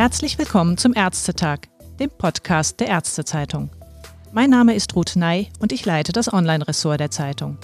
Herzlich willkommen zum Ärztetag, dem Podcast der Ärztezeitung. Mein Name ist Ruth Ney und ich leite das Online-Ressort der Zeitung.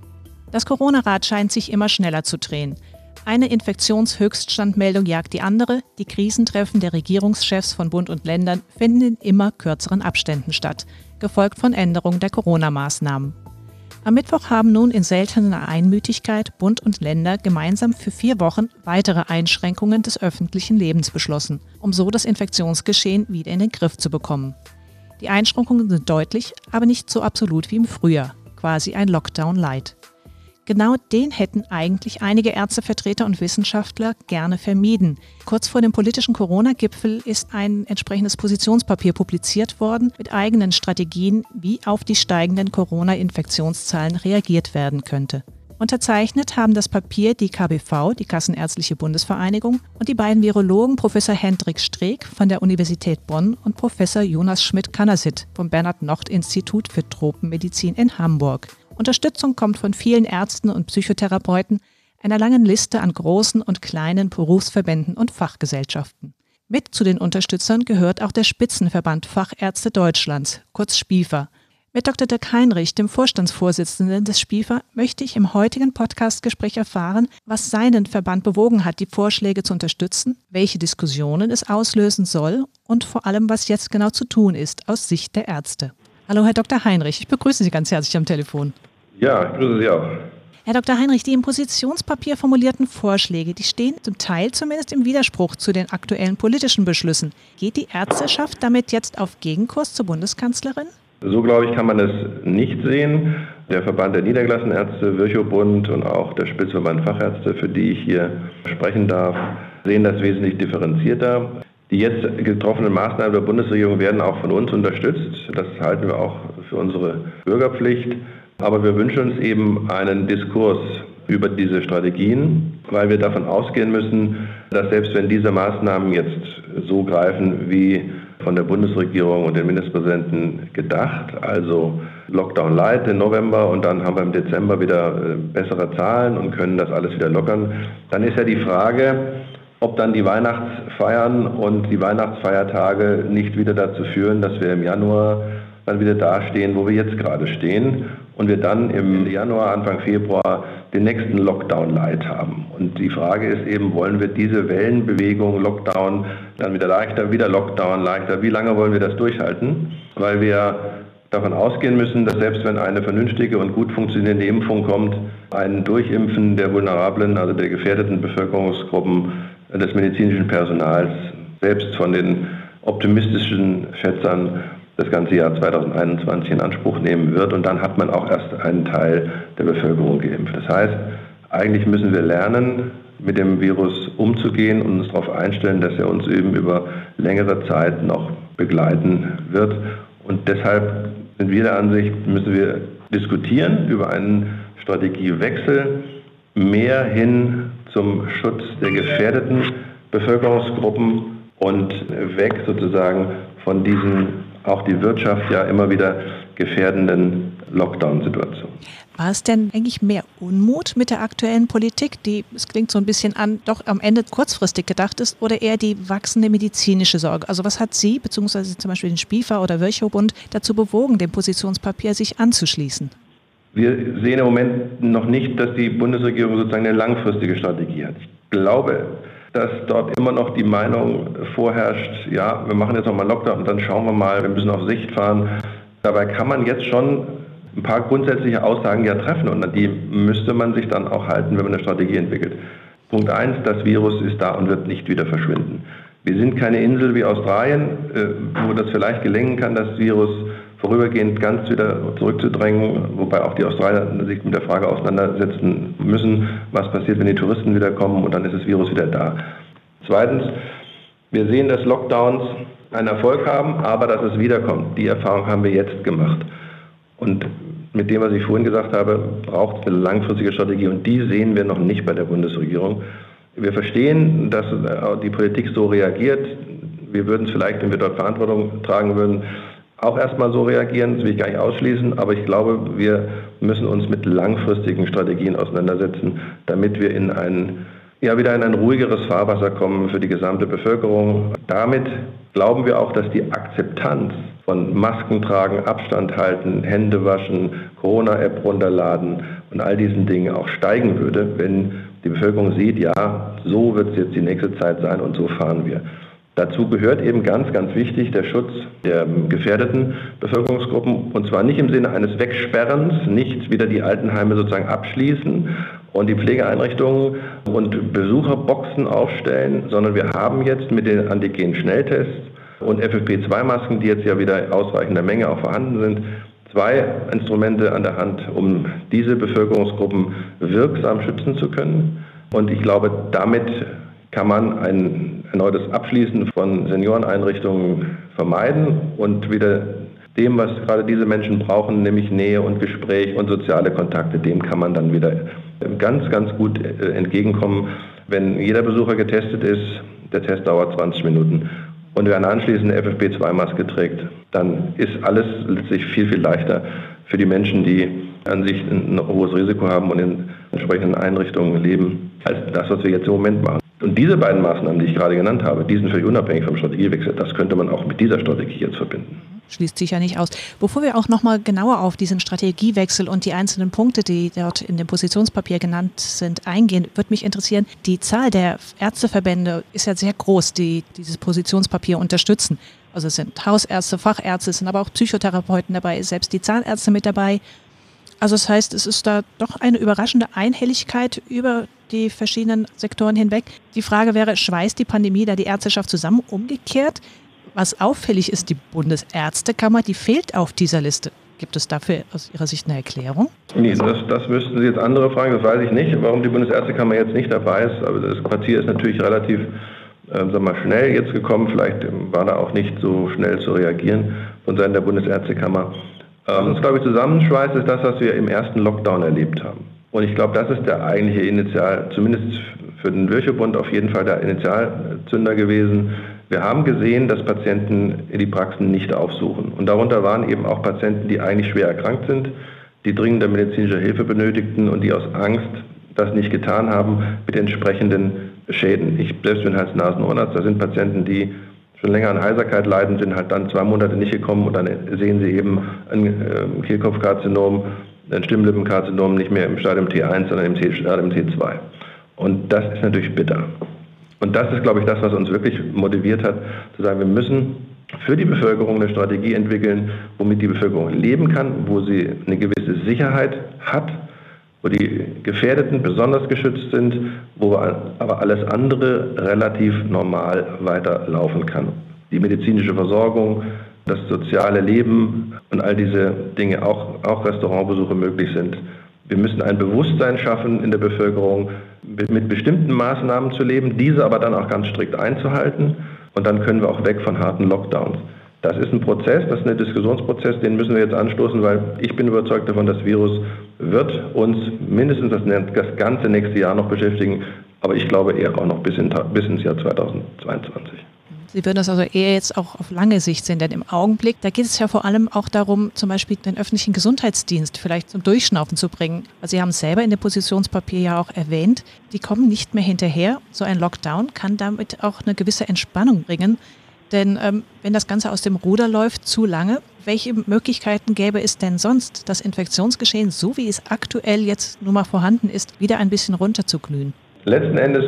Das Corona-Rad scheint sich immer schneller zu drehen. Eine Infektionshöchststandmeldung jagt die andere, die Krisentreffen der Regierungschefs von Bund und Ländern finden in immer kürzeren Abständen statt, gefolgt von Änderungen der Corona-Maßnahmen. Am Mittwoch haben nun in seltener Einmütigkeit Bund und Länder gemeinsam für 4 Wochen weitere Einschränkungen des öffentlichen Lebens beschlossen, um so das Infektionsgeschehen wieder in den Griff zu bekommen. Die Einschränkungen sind deutlich, aber nicht so absolut wie im Frühjahr, quasi ein Lockdown light. Genau den hätten eigentlich einige Ärztevertreter und Wissenschaftler gerne vermieden. Kurz vor dem politischen Corona-Gipfel ist ein entsprechendes Positionspapier publiziert worden mit eigenen Strategien, wie auf die steigenden Corona-Infektionszahlen reagiert werden könnte. Unterzeichnet haben das Papier die KBV, die Kassenärztliche Bundesvereinigung, und die beiden Virologen Professor Hendrik Streeck von der Universität Bonn und Professor Jonas Schmidt-Canasit vom Bernhard-Nocht-Institut für Tropenmedizin in Hamburg. Unterstützung kommt von vielen Ärzten und Psychotherapeuten, einer langen Liste an großen und kleinen Berufsverbänden und Fachgesellschaften. Mit zu den Unterstützern gehört auch der Spitzenverband Fachärzte Deutschlands, kurz SPIFA. Mit Dr. Dirk Heinrich, dem Vorstandsvorsitzenden des SPIFA, möchte ich im heutigen Podcastgespräch erfahren, was seinen Verband bewogen hat, die Vorschläge zu unterstützen, welche Diskussionen es auslösen soll und vor allem, was jetzt genau zu tun ist aus Sicht der Ärzte. Hallo Herr Dr. Heinrich, ich begrüße Sie ganz herzlich am Telefon. Ja, ich grüße Sie auch. Herr Dr. Heinrich, die im Positionspapier formulierten Vorschläge, die stehen zum Teil zumindest im Widerspruch zu den aktuellen politischen Beschlüssen. Geht die Ärzteschaft damit jetzt auf Gegenkurs zur Bundeskanzlerin? So, glaube ich, kann man es nicht sehen. Der Verband der niedergelassenen Ärzte, Virchow-Bund und auch der Spitzenverband Fachärzte, für die ich hier sprechen darf, sehen das wesentlich differenzierter. Die jetzt getroffenen Maßnahmen der Bundesregierung werden auch von uns unterstützt. Das halten wir auch für unsere Bürgerpflicht. Aber wir wünschen uns eben einen Diskurs über diese Strategien, weil wir davon ausgehen müssen, dass selbst wenn diese Maßnahmen jetzt so greifen wie von der Bundesregierung und den Ministerpräsidenten gedacht, also Lockdown Light im November und dann haben wir im Dezember wieder bessere Zahlen und können das alles wieder lockern, dann ist ja die Frage, ob dann die Weihnachtsfeiern und die Weihnachtsfeiertage nicht wieder dazu führen, dass wir im Januar dann wieder dastehen, wo wir jetzt gerade stehen und wir dann im Januar, Anfang Februar den nächsten Lockdown Light haben. Und die Frage ist eben, wollen wir diese Wellenbewegung, Lockdown, dann wieder leichter, wieder Lockdown, leichter, wie lange wollen wir das durchhalten? Weil wir davon ausgehen müssen, dass selbst wenn eine vernünftige und gut funktionierende Impfung kommt, ein Durchimpfen der vulnerablen, also der gefährdeten Bevölkerungsgruppen des medizinischen Personals, selbst von den optimistischen Schätzern, das ganze Jahr 2021 in Anspruch nehmen wird. Und dann hat man auch erst einen Teil der Bevölkerung geimpft. Das heißt, eigentlich müssen wir lernen, mit dem Virus umzugehen und uns darauf einstellen, dass er uns eben über längere Zeit noch begleiten wird. Und deshalb sind wir der Ansicht, müssen wir diskutieren über einen Strategiewechsel, mehr hin zum Schutz der gefährdeten Bevölkerungsgruppen und weg sozusagen von diesen auch die Wirtschaft ja immer wieder gefährdenden Lockdown-Situationen. War es denn eigentlich mehr Unmut mit der aktuellen Politik, die, es klingt so ein bisschen an, doch am Ende kurzfristig gedacht ist, oder eher die wachsende medizinische Sorge? Also was hat Sie, beziehungsweise zum Beispiel den SPIFA oder Virchow-Bund, dazu bewogen, dem Positionspapier sich anzuschließen? Wir sehen im Moment noch nicht, dass die Bundesregierung sozusagen eine langfristige Strategie hat. Ich glaube, dass dort immer noch die Meinung vorherrscht, ja, wir machen jetzt nochmal Lockdown und dann schauen wir mal, wir müssen auf Sicht fahren. Dabei kann man jetzt schon ein paar grundsätzliche Aussagen ja treffen und an die müsste man sich dann auch halten, wenn man eine Strategie entwickelt. Punkt 1, das Virus ist da und wird nicht wieder verschwinden. Wir sind keine Insel wie Australien, wo das vielleicht gelingen kann, das Virus vorübergehend ganz wieder zurückzudrängen, wobei auch die Australier sich mit der Frage auseinandersetzen müssen, was passiert, wenn die Touristen wiederkommen und dann ist das Virus wieder da. Zweitens, wir sehen, dass Lockdowns einen Erfolg haben, aber dass es wiederkommt. Die Erfahrung haben wir jetzt gemacht. Und mit dem, was ich vorhin gesagt habe, braucht es eine langfristige Strategie und die sehen wir noch nicht bei der Bundesregierung. Wir verstehen, dass die Politik so reagiert. Wir würden es vielleicht, wenn wir dort Verantwortung tragen würden, auch erstmal so reagieren, das will ich gar nicht ausschließen, aber ich glaube, wir müssen uns mit langfristigen Strategien auseinandersetzen, damit wir in einen ja wieder in ein ruhigeres Fahrwasser kommen für die gesamte Bevölkerung. Damit glauben wir auch, dass die Akzeptanz von Masken tragen, Abstand halten, Hände waschen, Corona-App runterladen und all diesen Dingen auch steigen würde, wenn die Bevölkerung sieht, ja, so wird es jetzt die nächste Zeit sein und so fahren wir. Dazu gehört eben ganz, ganz wichtig der Schutz der gefährdeten Bevölkerungsgruppen, und zwar nicht im Sinne eines Wegsperrens, nicht wieder die Altenheime sozusagen abschließen und die Pflegeeinrichtungen und Besucherboxen aufstellen, sondern wir haben jetzt mit den Antigen-Schnelltests und FFP2-Masken, die jetzt ja wieder in ausreichender Menge auch vorhanden sind, 2 Instrumente an der Hand, um diese Bevölkerungsgruppen wirksam schützen zu können. Und ich glaube, damit kann man ein erneutes Abschließen von Senioreneinrichtungen vermeiden und wieder dem, was gerade diese Menschen brauchen, nämlich Nähe und Gespräch und soziale Kontakte, dem kann man dann wieder ganz, ganz gut entgegenkommen. Wenn jeder Besucher getestet ist, der Test dauert 20 Minuten und wer eine anschließende FFP2-Maske trägt, dann ist alles letztlich viel, viel leichter für die Menschen, die an sich ein hohes Risiko haben und in entsprechenden Einrichtungen leben, als das, was wir jetzt im Moment machen. Und diese beiden Maßnahmen, die ich gerade genannt habe, die sind völlig unabhängig vom Strategiewechsel. Das könnte man auch mit dieser Strategie jetzt verbinden. Schließt sich ja nicht aus. Bevor wir auch nochmal genauer auf diesen Strategiewechsel und die einzelnen Punkte, die dort in dem Positionspapier genannt sind, eingehen, würde mich interessieren, die Zahl der Ärzteverbände ist ja sehr groß, die dieses Positionspapier unterstützen. Also es sind Hausärzte, Fachärzte, es sind aber auch Psychotherapeuten dabei, selbst die Zahnärzte mit dabei. Also das heißt, es ist da doch eine überraschende Einhelligkeit über die verschiedenen Sektoren hinweg. Die Frage wäre, schweißt die Pandemie da die Ärzteschaft zusammen? Umgekehrt, was auffällig ist, die Bundesärztekammer, die fehlt auf dieser Liste. Gibt es dafür aus Ihrer Sicht eine Erklärung? Nee, das müssten Sie jetzt andere fragen, das weiß ich nicht, warum die Bundesärztekammer jetzt nicht dabei ist. Aber das Quartier ist natürlich relativ schnell jetzt gekommen. Vielleicht war da auch nicht so schnell zu reagieren von Seiten der Bundesärztekammer. Was uns, glaube ich, zusammenschweißt, ist das, was wir im ersten Lockdown erlebt haben. Und ich glaube, das ist der eigentliche zumindest für den Virchow-Bund auf jeden Fall der Initialzünder gewesen. Wir haben gesehen, dass Patienten die Praxen nicht aufsuchen. Und darunter waren eben auch Patienten, die eigentlich schwer erkrankt sind, die dringende medizinische Hilfe benötigten und die aus Angst das nicht getan haben mit entsprechenden Schäden. Ich selbst bin Hals-Nasen-Ohrenarzt, da sind Patienten, die schon länger an Heiserkeit leiden, sind halt dann 2 Monate nicht gekommen und dann sehen sie eben ein Kehlkopfkarzinom, ein Stimmlippenkarzinom nicht mehr im Stadium T1, sondern im Stadium T2. Und das ist natürlich bitter. Und das ist, glaube ich, das, was uns wirklich motiviert hat, zu sagen, wir müssen für die Bevölkerung eine Strategie entwickeln, womit die Bevölkerung leben kann, wo sie eine gewisse Sicherheit hat, wo die Gefährdeten besonders geschützt sind, wo aber alles andere relativ normal weiterlaufen kann. Die medizinische Versorgung, das soziale Leben und all diese Dinge, auch Restaurantbesuche möglich sind. Wir müssen ein Bewusstsein schaffen in der Bevölkerung, mit bestimmten Maßnahmen zu leben, diese aber dann auch ganz strikt einzuhalten. Und dann können wir auch weg von harten Lockdowns. Das ist ein Prozess, das ist ein Diskussionsprozess, den müssen wir jetzt anstoßen, weil ich bin überzeugt davon, das Virus wird uns mindestens das ganze nächste Jahr noch beschäftigen, aber ich glaube eher auch noch bis ins Jahr 2022. Sie würden das also eher jetzt auch auf lange Sicht sehen, denn im Augenblick, da geht es ja vor allem auch darum, zum Beispiel den öffentlichen Gesundheitsdienst vielleicht zum Durchschnaufen zu bringen. Also Sie haben es selber in dem Positionspapier ja auch erwähnt, die kommen nicht mehr hinterher. So ein Lockdown kann damit auch eine gewisse Entspannung bringen. Denn wenn das Ganze aus dem Ruder läuft zu lange, welche Möglichkeiten gäbe es denn sonst, das Infektionsgeschehen, so wie es aktuell jetzt nun mal vorhanden ist, wieder ein bisschen runterzuglühen? Letzten Endes,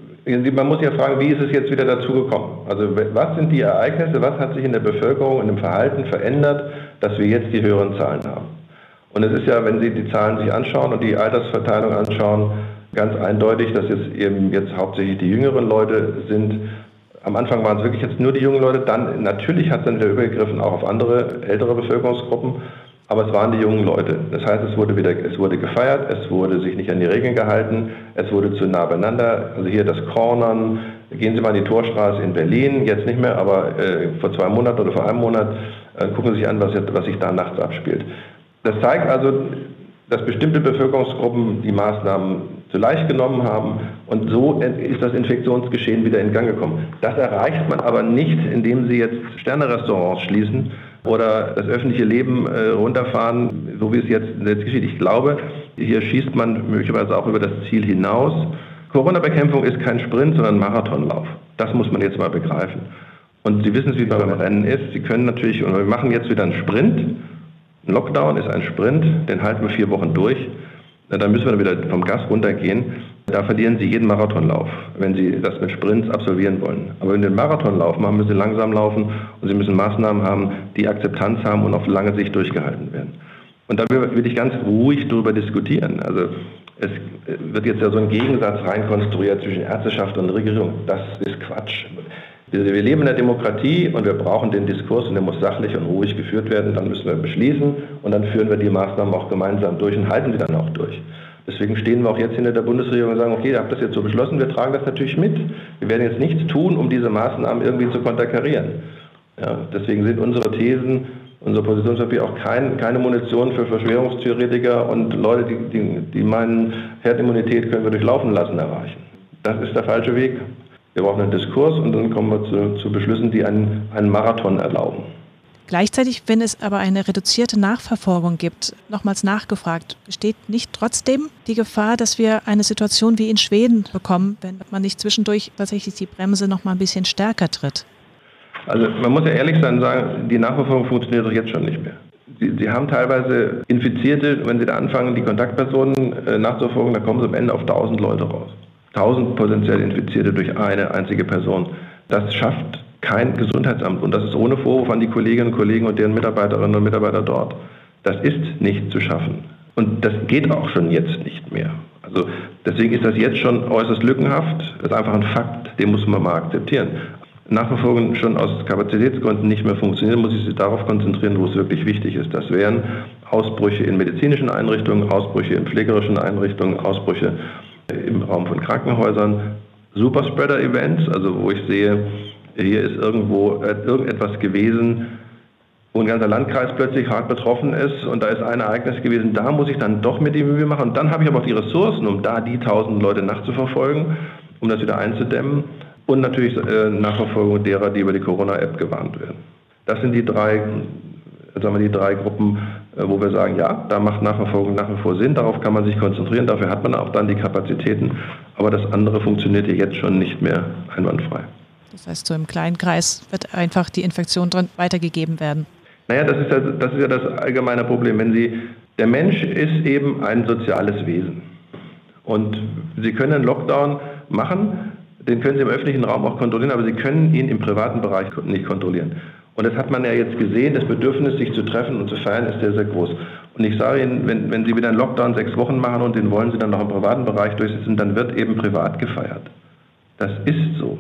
man muss ja fragen, wie ist es jetzt wieder dazu gekommen? Also was sind die Ereignisse, was hat sich in der Bevölkerung, in dem Verhalten verändert, dass wir jetzt die höheren Zahlen haben? Und es ist ja, wenn Sie die Zahlen sich anschauen und die Altersverteilung anschauen, ganz eindeutig, dass es eben jetzt hauptsächlich die jüngeren Leute sind. Am Anfang waren es wirklich jetzt nur die jungen Leute, dann natürlich hat es dann wieder übergegriffen auch auf andere, ältere Bevölkerungsgruppen, aber es waren die jungen Leute. Das heißt, es wurde gefeiert, es wurde sich nicht an die Regeln gehalten, es wurde zu nah beieinander, also hier das Cornern, gehen Sie mal in die Torstraße in Berlin, jetzt nicht mehr, aber vor 2 Monaten oder vor einem Monat, gucken Sie sich an, was sich da nachts abspielt. Das zeigt also, dass bestimmte Bevölkerungsgruppen die Maßnahmen zu leicht genommen haben und so ist das Infektionsgeschehen wieder in Gang gekommen. Das erreicht man aber nicht, indem Sie jetzt Sterne-Restaurants schließen oder das öffentliche Leben runterfahren, so wie es jetzt geschieht. Ich glaube, hier schießt man möglicherweise auch über das Ziel hinaus. Corona-Bekämpfung ist kein Sprint, sondern ein Marathonlauf. Das muss man jetzt mal begreifen. Und Sie wissen, wie es beim Rennen ist. Sie können natürlich, und wir machen jetzt wieder einen Sprint. Ein Lockdown ist ein Sprint, den halten wir 4 Wochen durch. Dann müssen wir wieder vom Gas runtergehen. Da verlieren Sie jeden Marathonlauf, wenn Sie das mit Sprints absolvieren wollen. Aber wenn Sie einen Marathonlauf machen, müssen Sie langsam laufen und Sie müssen Maßnahmen haben, die Akzeptanz haben und auf lange Sicht durchgehalten werden. Und da will ich ganz ruhig darüber diskutieren. Also es wird jetzt ja so ein Gegensatz reinkonstruiert zwischen Ärzteschaft und Regierung. Das ist Quatsch. Wir leben in der Demokratie und wir brauchen den Diskurs und der muss sachlich und ruhig geführt werden. Dann müssen wir beschließen und dann führen wir die Maßnahmen auch gemeinsam durch und halten sie dann auch durch. Deswegen stehen wir auch jetzt hinter der Bundesregierung und sagen, okay, ihr habt das jetzt so beschlossen, wir tragen das natürlich mit. Wir werden jetzt nichts tun, um diese Maßnahmen irgendwie zu konterkarieren. Ja, deswegen sind unsere Thesen, unser Positionspapier auch keine Munition für Verschwörungstheoretiker und Leute, die meinen, Herdenimmunität können wir durch Laufen lassen erreichen. Das ist der falsche Weg. Wir brauchen einen Diskurs und dann kommen wir zu Beschlüssen, die einen Marathon erlauben. Gleichzeitig, wenn es aber eine reduzierte Nachverfolgung gibt, nochmals nachgefragt, besteht nicht trotzdem die Gefahr, dass wir eine Situation wie in Schweden bekommen, wenn man nicht zwischendurch tatsächlich die Bremse noch mal ein bisschen stärker tritt? Also man muss ja ehrlich sein und sagen, die Nachverfolgung funktioniert doch jetzt schon nicht mehr. Sie haben teilweise Infizierte, wenn Sie da anfangen, die Kontaktpersonen nachzuverfolgen, da kommen Sie am Ende auf 1000 Leute raus. 1000 potenziell Infizierte durch eine einzige Person. Das schafft kein Gesundheitsamt und das ist ohne Vorwurf an die Kolleginnen und Kollegen und deren Mitarbeiterinnen und Mitarbeiter dort. Das ist nicht zu schaffen und das geht auch schon jetzt nicht mehr. Also deswegen ist das jetzt schon äußerst lückenhaft. Das ist einfach ein Fakt, den muss man mal akzeptieren. Nachverfolgung schon aus Kapazitätsgründen nicht mehr funktionieren, muss ich sich darauf konzentrieren, wo es wirklich wichtig ist. Das wären Ausbrüche in medizinischen Einrichtungen, Ausbrüche in pflegerischen Einrichtungen, Ausbrüche im Raum von Krankenhäusern, Superspreader-Events, also wo ich sehe, hier ist irgendwo irgendetwas gewesen, wo ein ganzer Landkreis plötzlich hart betroffen ist und da ist ein Ereignis gewesen, da muss ich dann doch mit die Mühe machen und dann habe ich aber auch die Ressourcen, um da die 1000 Leute nachzuverfolgen, um das wieder einzudämmen und natürlich Nachverfolgung derer, die über die Corona-App gewarnt werden. Das sind die drei Gruppen, wo wir sagen, ja, da macht Nachverfolgung nach wie vor Sinn, darauf kann man sich konzentrieren, dafür hat man auch dann die Kapazitäten, aber das andere funktioniert ja jetzt schon nicht mehr einwandfrei. Das heißt, so im kleinen Kreis wird einfach die Infektion drin weitergegeben werden. Naja, das ist ja das allgemeine Problem. Der Mensch ist eben ein soziales Wesen. Und Sie können einen Lockdown machen, den können Sie im öffentlichen Raum auch kontrollieren, aber Sie können ihn im privaten Bereich nicht kontrollieren. Und das hat man ja jetzt gesehen, das Bedürfnis, sich zu treffen und zu feiern, ist sehr, sehr groß. Und ich sage Ihnen, wenn Sie wieder einen Lockdown 6 Wochen machen und den wollen Sie dann noch im privaten Bereich durchsetzen, dann wird eben privat gefeiert. Das ist so.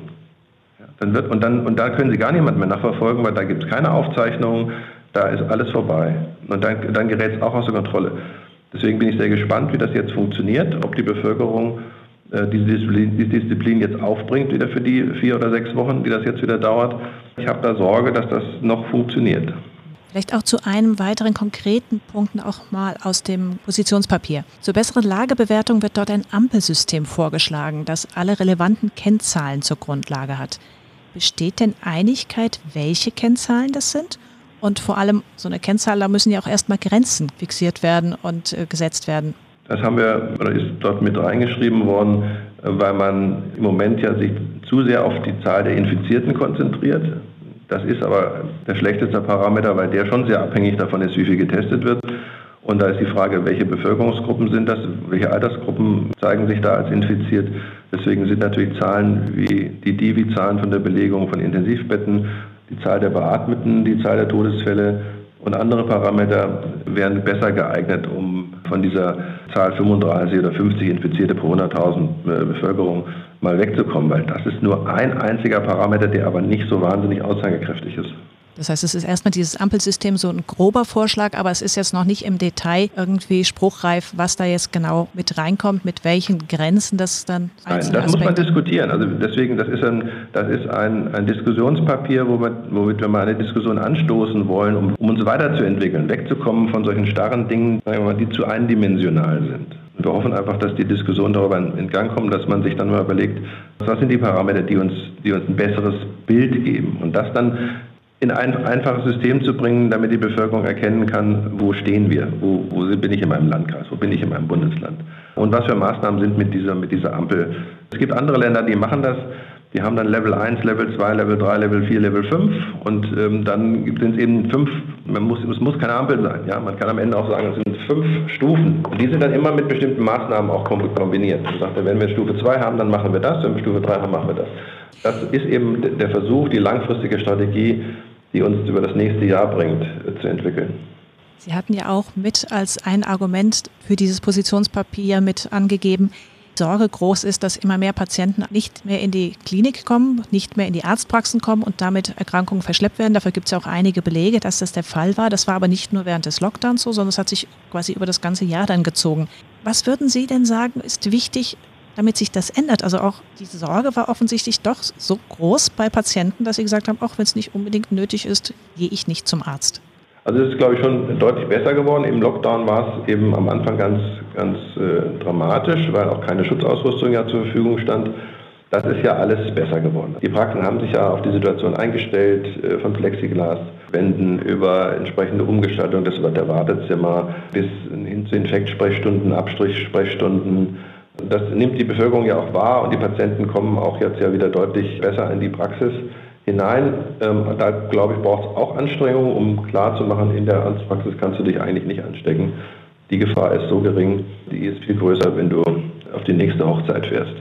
Und da können Sie gar niemanden mehr nachverfolgen, weil da gibt es keine Aufzeichnungen, da ist alles vorbei. Und dann gerät es auch außer Kontrolle. Deswegen bin ich sehr gespannt, wie das jetzt funktioniert, ob die Bevölkerung diese Disziplin jetzt aufbringt, wieder für die 4 oder 6 Wochen, die das jetzt wieder dauert. Ich habe da Sorge, dass das noch funktioniert. Vielleicht auch zu einem weiteren konkreten Punkt auch mal aus dem Positionspapier. Zur besseren Lagebewertung wird dort ein Ampelsystem vorgeschlagen, das alle relevanten Kennzahlen zur Grundlage hat. Besteht denn Einigkeit, welche Kennzahlen das sind? Und vor allem, so eine Kennzahl, da müssen ja auch erstmal Grenzen fixiert werden und gesetzt werden. Das ist dort mit reingeschrieben worden, weil man im Moment ja sich zu sehr auf die Zahl der Infizierten konzentriert. Das ist aber der schlechteste Parameter, weil der schon sehr abhängig davon ist, wie viel getestet wird. Und da ist die Frage, welche Bevölkerungsgruppen sind das, welche Altersgruppen zeigen sich da als infiziert. Deswegen sind natürlich Zahlen wie die Divi-Zahlen von der Belegung von Intensivbetten, die Zahl der Beatmeten, die Zahl der Todesfälle und andere Parameter wären besser geeignet, um von dieser Zahl 35 oder 50 Infizierte pro 100.000 Bevölkerung mal wegzukommen, weil das ist nur ein einziger Parameter, der aber nicht so wahnsinnig aussagekräftig ist. Das heißt, es ist erstmal dieses Ampelsystem so ein grober Vorschlag, aber es ist jetzt noch nicht im Detail irgendwie spruchreif, was da jetzt genau mit reinkommt, mit welchen Grenzen das dann einzelne Nein, das muss man diskutieren. Also deswegen, das ist ein Diskussionspapier, womit wir mal eine Diskussion anstoßen wollen, um uns weiterzuentwickeln, wegzukommen von solchen starren Dingen, sagen wir mal, die zu eindimensional sind. Und wir hoffen einfach, dass die Diskussion darüber in Gang kommt, dass man sich dann mal überlegt, was sind die Parameter, die uns ein besseres Bild geben und das dann in ein einfaches System zu bringen, damit die Bevölkerung erkennen kann, wo stehen wir, wo bin ich in meinem Landkreis, wo bin ich in meinem Bundesland. und was für Maßnahmen sind mit dieser Ampel. Es gibt andere Länder, die machen das. Die haben dann Level 1, Level 2, Level 3, Level 4, Level 5 und dann sind es eben 5, es muss keine Ampel sein. Ja? Man kann am Ende auch sagen, es sind 5 Stufen. Und die sind dann immer mit bestimmten Maßnahmen auch kombiniert. Man sagt, wenn wir Stufe 2 haben, dann machen wir das, wenn wir Stufe 3 haben, machen wir das. Das ist eben der Versuch, die langfristige Strategie, die uns über das nächste Jahr bringt, zu entwickeln. Sie hatten ja auch mit als ein Argument für dieses Positionspapier mit angegeben, Sorge groß ist, dass immer mehr Patienten nicht mehr in die Klinik kommen, nicht mehr in die Arztpraxen kommen und damit Erkrankungen verschleppt werden. Dafür gibt es ja auch einige Belege, dass das der Fall war. Das war aber nicht nur während des Lockdowns so, sondern es hat sich quasi über das ganze Jahr dann gezogen. Was würden Sie denn sagen, ist wichtig, damit sich das ändert? Also auch diese Sorge war offensichtlich doch so groß bei Patienten, dass sie gesagt haben, auch wenn es nicht unbedingt nötig ist, gehe ich nicht zum Arzt. Also es ist, glaube ich, schon deutlich besser geworden. Im Lockdown war es eben am Anfang ganz dramatisch, weil auch keine Schutzausrüstung ja zur Verfügung stand. Das ist ja alles besser geworden. Die Praxen haben sich ja auf die Situation eingestellt, von Plexiglaswänden über entsprechende Umgestaltung der Wartezimmer bis hin zu Infektsprechstunden, Abstrichsprechstunden. Das nimmt die Bevölkerung ja auch wahr und die Patienten kommen auch jetzt ja wieder deutlich besser in die Praxis hinein. Da, glaube ich, braucht es auch Anstrengungen, um klarzumachen, in der Arztpraxis kannst du dich eigentlich nicht anstecken. Die Gefahr ist so gering, die ist viel größer, wenn du auf die nächste Hochzeit fährst.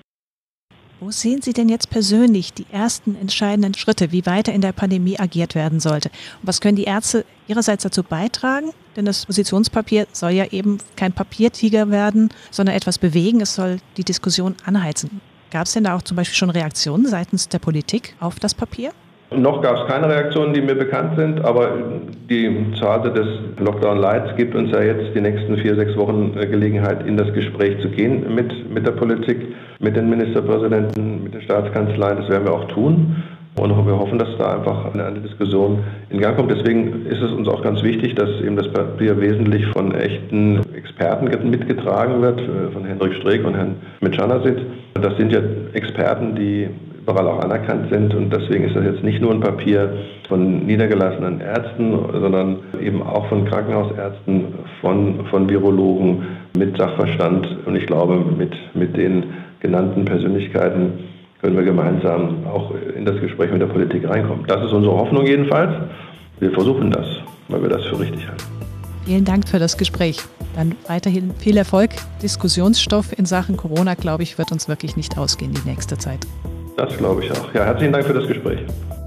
Wo sehen Sie denn jetzt persönlich die ersten entscheidenden Schritte, wie weiter in der Pandemie agiert werden sollte? Und was können die Ärzte ihrerseits dazu beitragen? Denn das Positionspapier soll ja eben kein Papiertiger werden, sondern etwas bewegen. Es soll die Diskussion anheizen. Gab es denn da auch zum Beispiel schon Reaktionen seitens der Politik auf das Papier? Noch gab es keine Reaktionen, die mir bekannt sind, aber die Phase des Lockdown-Lights gibt uns ja jetzt die nächsten 4-6 Wochen Gelegenheit, in das Gespräch zu gehen mit der Politik, mit den Ministerpräsidenten, mit den Staatskanzleien. Das werden wir auch tun. Und wir hoffen, dass da einfach eine Diskussion in Gang kommt. Deswegen ist es uns auch ganz wichtig, dass eben das Papier wesentlich von echten Experten mitgetragen wird, von Hendrik Streeck und Herrn Schmidt-Schanasit. Das sind ja Experten, die überall auch anerkannt sind. Und deswegen ist das jetzt nicht nur ein Papier von niedergelassenen Ärzten, sondern eben auch von Krankenhausärzten, von Virologen mit Sachverstand. Und ich glaube, mit den genannten Persönlichkeiten können wir gemeinsam auch in das Gespräch mit der Politik reinkommen. Das ist unsere Hoffnung jedenfalls. Wir versuchen das, weil wir das für richtig halten. Vielen Dank für das Gespräch. Dann weiterhin viel Erfolg. Diskussionsstoff in Sachen Corona, glaube ich, wird uns wirklich nicht ausgehen die nächste Zeit. Das glaube ich auch. Ja, herzlichen Dank für das Gespräch.